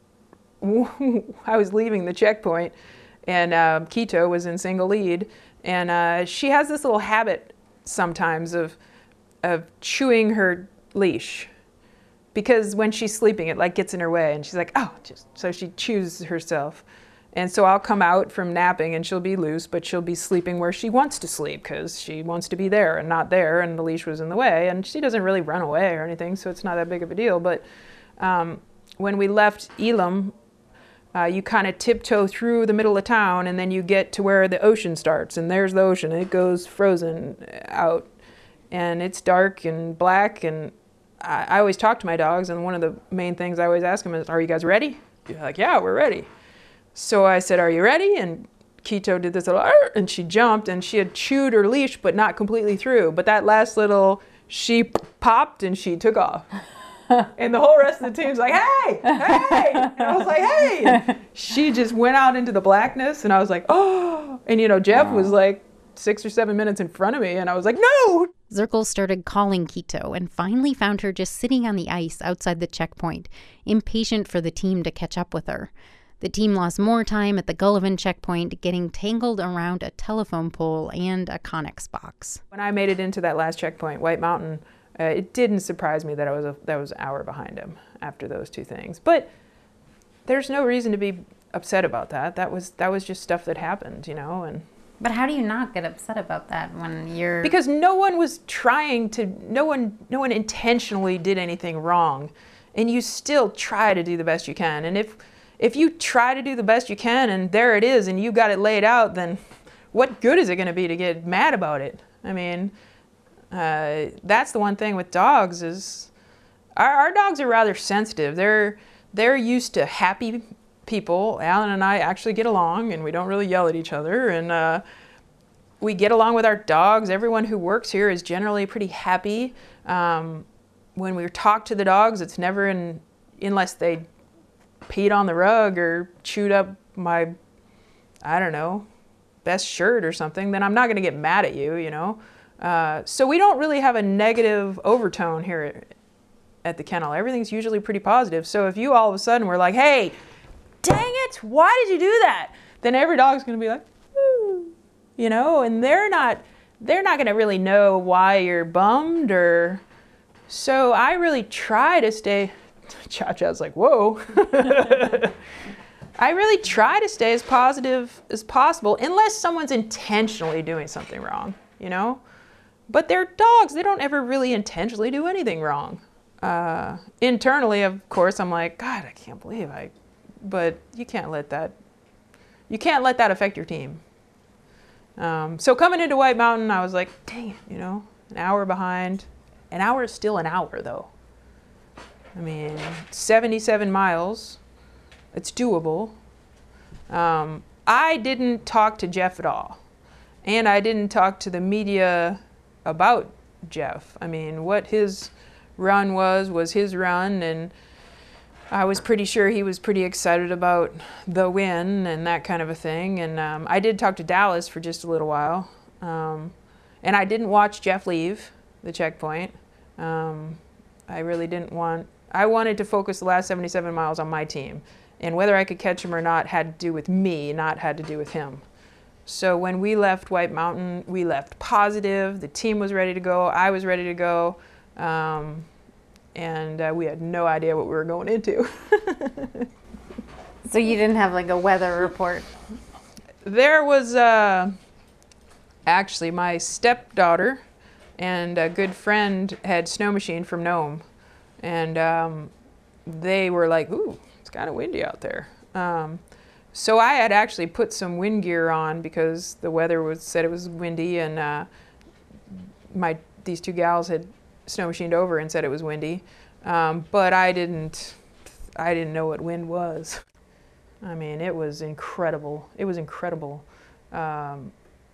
I was leaving the checkpoint, and uh, Keto was in single lead, and uh, she has this little habit sometimes of of chewing her leash, because when she's sleeping, it like gets in her way, and she's like, oh, just so she chews herself. And so I'll come out from napping and she'll be loose, but she'll be sleeping where she wants to sleep because she wants to be there and not there, and the leash was in the way. And she doesn't really run away or anything, so it's not that big of a deal. But um, when we left Elam, uh, you kind of tiptoe through the middle of town, and then you get to where the ocean starts, and there's the ocean. It goes frozen out, and it's dark and black. And I, I always talk to my dogs, and one of the main things I always ask them is, "Are you guys ready?" You're like, "Yeah, we're ready." So I said, "Are you ready?" And Keto did this little, Arr! And she jumped, and she had chewed her leash, but not completely through. But that last little, she popped and she took off. And the whole rest of the team's like, hey, hey. And I was like, hey. And she just went out into the blackness, and I was like, oh. And, you know, Jeff was like six or seven minutes in front of me, and I was like, no. Zirkle started calling Quito and finally found her just sitting on the ice outside the checkpoint, impatient for the team to catch up with her. The team lost more time at the Gullivan checkpoint, getting tangled around a telephone pole and a Connex box. When I made it into that last checkpoint, White Mountain, uh, it didn't surprise me that I was a, that was an hour behind him after those two things. But there's no reason to be upset about that. That was that was just stuff that happened, you know. And but how do you not get upset about that when you're... Because no one was trying to, no one, no one intentionally did anything wrong, and you still try to do the best you can. And if if you try to do the best you can and there it is and you got it laid out, then what good is it going to be to get mad about it? I mean, uh, that's the one thing with dogs is our, our dogs are rather sensitive. They're they're used to happy people. Alan and I actually get along, and we don't really yell at each other, and uh, we get along with our dogs. Everyone who works here is generally pretty happy. Um, when we talk to the dogs, it's never in unless they peed on the rug or chewed up my, I don't know, best shirt or something, then I'm not going to get mad at you, you know. Uh, so we don't really have a negative overtone here at the kennel. Everything's usually pretty positive. So if you all of a sudden were like, hey, dang it, why did you do that? Then every dog's going to be like, woo, you know, and they're not, they're not going to really know why you're bummed or, so I really try to stay, Cha-Cha's like, whoa. I really try to stay as positive as possible, unless someone's intentionally doing something wrong, you know? But they're dogs. They don't ever really intentionally do anything wrong. Uh, internally, of course, I'm like, God, I can't believe I... But you can't let that... You can't let that affect your team. Um, so coming into White Mountain, I was like, dang it, you know, an hour behind. An hour is still an hour, though. I mean, seventy-seven miles. It's doable. Um, I didn't talk to Jeff at all. And I didn't talk to the media about Jeff. I mean, what his run was, was his run. And I was pretty sure he was pretty excited about the win and that kind of a thing. And um, I did talk to Dallas for just a little while. Um, and I didn't watch Jeff leave the checkpoint. Um, I really didn't want... I wanted to focus the last seventy-seven miles on my team. And whether I could catch him or not had to do with me, not had to do with him. So when we left White Mountain, we left positive. The team was ready to go. I was ready to go. Um, and uh, we had no idea what we were going into. So you didn't have like a weather report? There was uh, actually my stepdaughter and a good friend had snow machine from Nome. And um, they were like, ooh, it's kind of windy out there. Um, so I had actually put some wind gear on because the weather was said it was windy, and uh, my these two gals had snow machined over and said it was windy. Um, but I didn't, I didn't know what wind was. I mean, it was incredible. It was incredible. Um,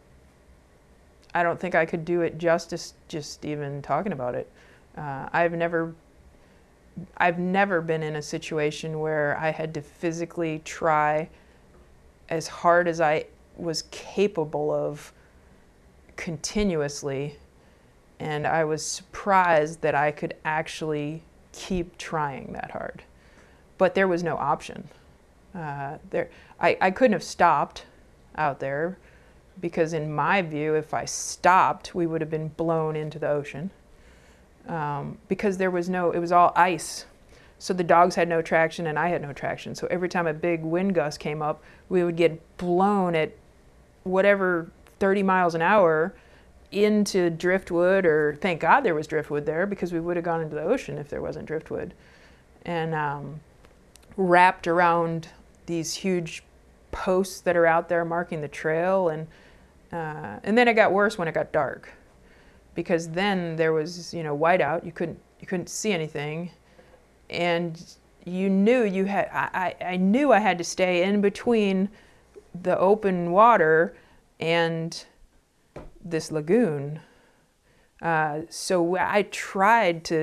I don't think I could do it justice just even talking about it. Uh, I've never... I've never been in a situation where I had to physically try as hard as I was capable of continuously, and I was surprised that I could actually keep trying that hard. But there was no option. Uh, there, I, I couldn't have stopped out there because in my view, if I stopped, we would have been blown into the ocean. Um, because there was no, it was all ice. So the dogs had no traction and I had no traction. So every time a big wind gust came up, we would get blown at whatever thirty miles an hour into driftwood, or thank God there was driftwood there because we would have gone into the ocean if there wasn't driftwood. And um, wrapped around these huge posts that are out there marking the trail. And, uh, and then it got worse when it got dark. Because then there was, you know, whiteout. You couldn't, you couldn't see anything, and you knew you had. I, I knew I had to stay in between the open water and this lagoon. Uh, so I tried to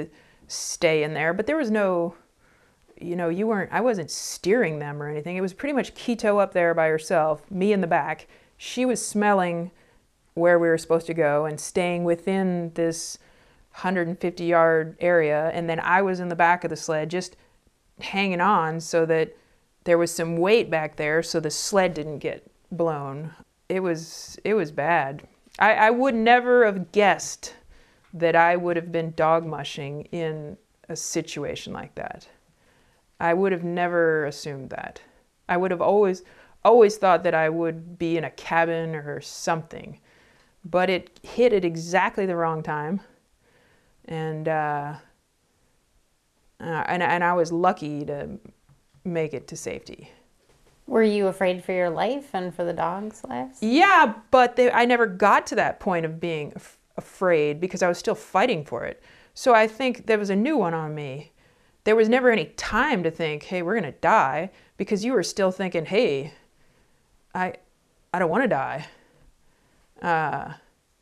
stay in there. But there was no, you know, you weren't, I wasn't steering them or anything. It was pretty much Quito up there by herself, me in the back. She was smelling where we were supposed to go and staying within this one hundred fifty yard area. And then I was in the back of the sled just hanging on so that there was some weight back there so the sled didn't get blown. It was, it was bad. I, I would never have guessed that I would have been dog mushing in a situation like that. I would have never assumed that. I would have always, always thought that I would be in a cabin or something. But it hit at exactly the wrong time. And, uh, uh, and, and I was lucky to make it to safety. Were you afraid for your life and for the dogs' lives? Yeah, but they, I never got to that point of being af- afraid because I was still fighting for it. So I think there was a new one on me. There was never any time to think, hey, we're going to die, because you were still thinking, hey, I, I don't want to die. Uh,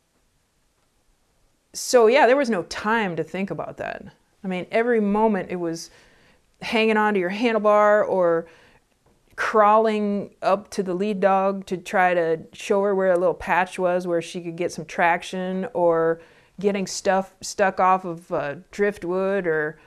so yeah, there was no time to think about that. I mean, every moment it was hanging onto your handlebar or crawling up to the lead dog to try to show her where a little patch was where she could get some traction, or getting stuff stuck off of uh, driftwood. Or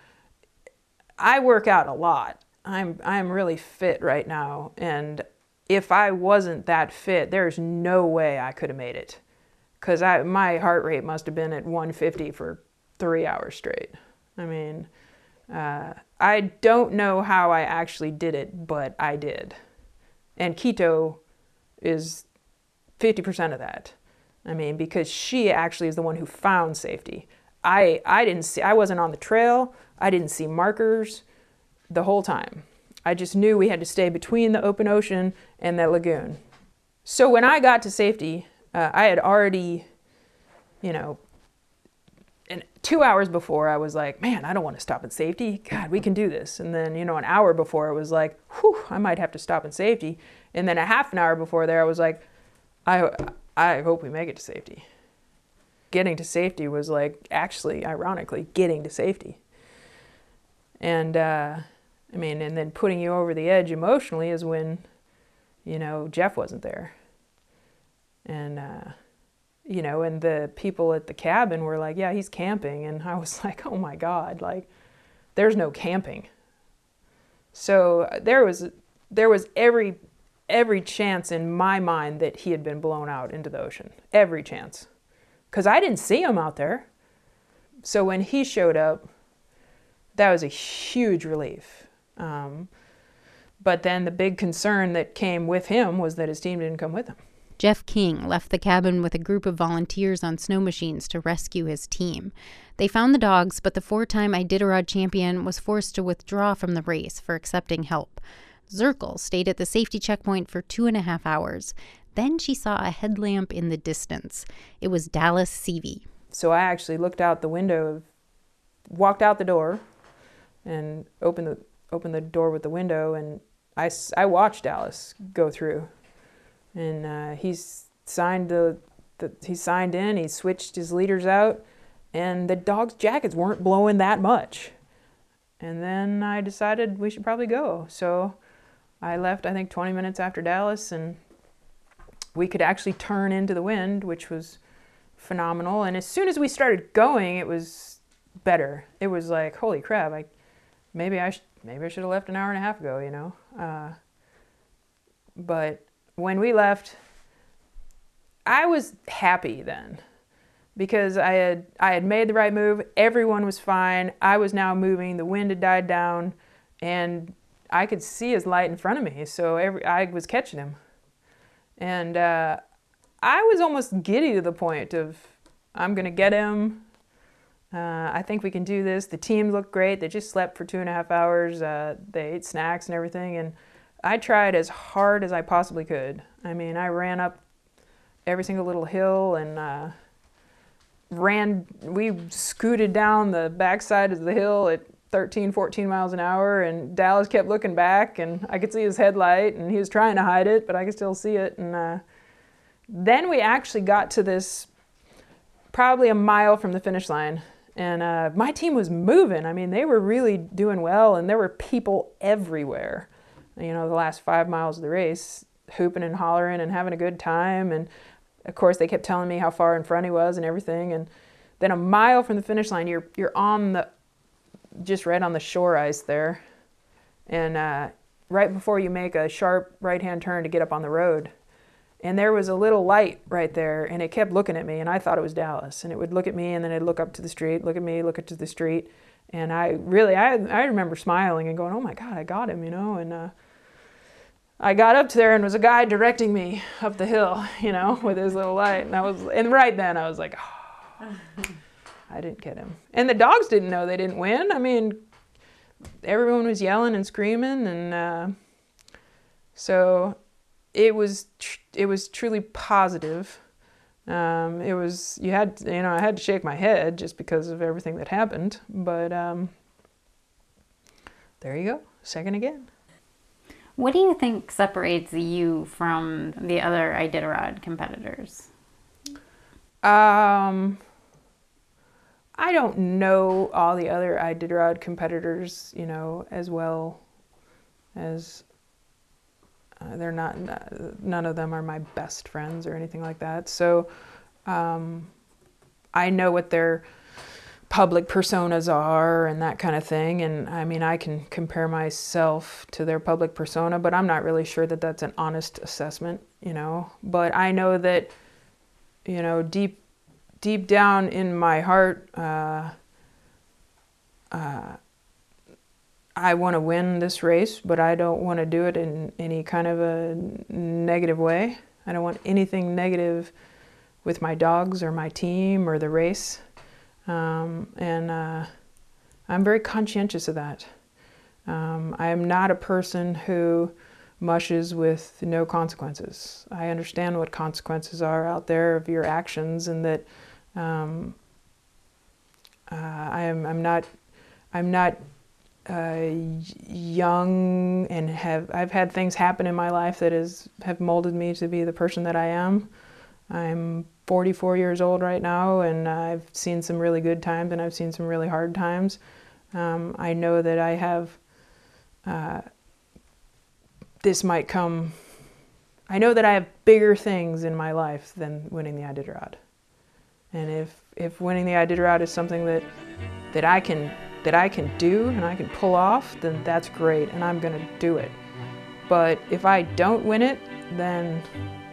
I work out a lot. I'm I'm really fit right now, and if I wasn't that fit, there's no way I could have made it, because I my heart rate must have been at one fifty for three hours straight. I mean, uh, I don't know how I actually did it, but I did. And Quito is fifty percent of that. I mean, because she actually is the one who found safety. I, I didn't see, I wasn't on the trail. I didn't see markers the whole time. I just knew we had to stay between the open ocean and that lagoon. So when I got to safety, uh, I had already, you know, and two hours before I was like, man, I don't want to stop in safety. God, we can do this. And then, you know, an hour before I was like, whew, I might have to stop in safety. And then a half an hour before there, I was like, I, I hope we make it to safety. Getting to safety was like, actually, ironically, getting to safety. And, uh, I mean, and then putting you over the edge emotionally is when, you know, Jeff wasn't there. And, uh, you know, and the people at the cabin were like, yeah, he's camping. And I was like, oh my God, like, there's no camping. So there was, there was every, every chance in my mind that he had been blown out into the ocean. Every chance. Because I didn't see him out there. So when he showed up, that was a huge relief. Um, but then the big concern that came with him was that his team didn't come with him. Jeff King left the cabin with a group of volunteers on snow machines to rescue his team. They found the dogs, but the four-time Iditarod champion was forced to withdraw from the race for accepting help. Zirkle stayed at the safety checkpoint for two and a half hours. Then she saw a headlamp in the distance. It was Dallas Seavey. So I actually looked out the window, walked out the door, and opened the opened the door with the window, and I, I watched Dallas go through. And uh, he's signed the, the he signed in. He switched his leaders out, and the dogs' jackets weren't blowing that much. And then I decided we should probably go. So I left, I think, twenty minutes after Dallas, and we could actually turn into the wind, which was phenomenal. And as soon as we started going, it was better. It was like, holy crap! I maybe I sh- maybe I should have left an hour and a half ago, you know. Uh, but when we left, I was happy then, because I had I had made the right move. Everyone was fine. I was now moving. The wind had died down, and I could see his light in front of me. So every I was catching him, and uh, I was almost giddy to the point of, I'm gonna get him. Uh, I think we can do this. The team looked great. They just slept for two and a half hours. Uh, they ate snacks and everything, and I tried as hard as I possibly could. I mean, I ran up every single little hill and uh, ran, we scooted down the backside of the hill at thirteen, fourteen miles an hour, and Dallas kept looking back, and I could see his headlight, and he was trying to hide it, but I could still see it. And uh, then we actually got to this, probably a mile from the finish line, And uh, my team was moving. I mean, they were really doing well, and there were people everywhere. You know, the last five miles of the race, hooping and hollering and having a good time. And of course, they kept telling me how far in front he was and everything. And then a mile from the finish line, you're you're on the, just right on the shore ice there. And uh, right before you make a sharp right-hand turn to get up on the road. And there was a little light right there, and it kept looking at me, and I thought it was Dallas. And it would look at me, and then it'd look up to the street, look at me, look up to the street. And I really, I I remember smiling and going, oh my God, I got him, you know. And uh, I got up there, and there was a guy directing me up the hill, you know, with his little light. And I was, and right then I was like, oh, I didn't get him. And the dogs didn't know they didn't win. I mean, everyone was yelling and screaming, and uh, so it was tr- it was truly positive. Um, it was you had you know I had to shake my head just because of everything that happened, but um, there you go, second again. What do you think separates you from the other Iditarod competitors? Um, I don't know all the other Iditarod competitors, you know, as well as. Uh, they're not, none of them are my best friends or anything like that. So um, I know what their public personas are and that kind of thing. And I mean, I can compare myself to their public persona, but I'm not really sure that that's an honest assessment, you know. But I know that, you know, deep, deep down in my heart, uh, uh, I want to win this race, but I don't want to do it in any kind of a negative way. I don't want anything negative with my dogs or my team or the race. Um, and uh, I'm very conscientious of that. Um, I am not a person who mushes with no consequences. I understand what consequences are out there of your actions, and that um, uh, I am, I'm not, I'm not Uh, young and have I've had things happen in my life that is have molded me to be the person that I am. I'm forty-four years old right now, and I've seen some really good times and I've seen some really hard times. Um, I know that I have uh, this might come. I know that I have bigger things in my life than winning the Iditarod, and if if winning the Iditarod is something that that I can. that I can do and I can pull off, then that's great, and I'm gonna do it. But if I don't win it, then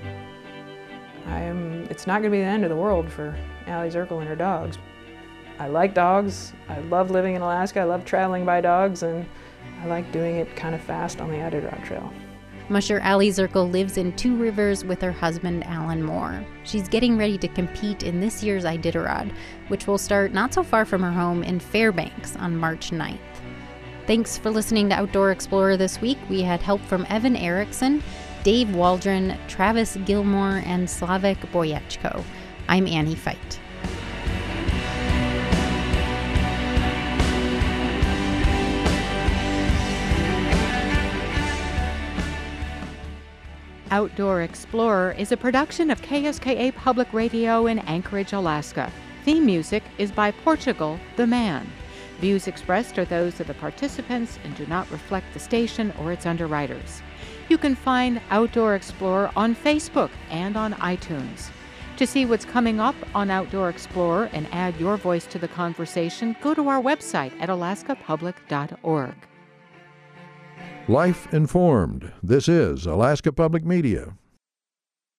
I am, it's not gonna be the end of the world for Allie Zirkle and her dogs. I like dogs, I love living in Alaska, I love traveling by dogs, and I like doing it kind of fast on the Iditarod Trail. Musher Allie Zirkle lives in Two Rivers with her husband, Alan Moore. She's getting ready to compete in this year's Iditarod, which will start not so far from her home in Fairbanks on March ninth. Thanks for listening to Outdoor Explorer this week. We had help from Evan Erickson, Dave Waldron, Travis Gilmore, and Slavik Boyechko. I'm Annie Feit. Outdoor Explorer is a production of K S K A Public Radio in Anchorage, Alaska. Theme music is by Portugal the Man. Views expressed are those of the participants and do not reflect the station or its underwriters. You can find Outdoor Explorer on Facebook and on iTunes. To see what's coming up on Outdoor Explorer and add your voice to the conversation, go to our website at alaska public dot org. Life Informed. This is Alaska Public Media.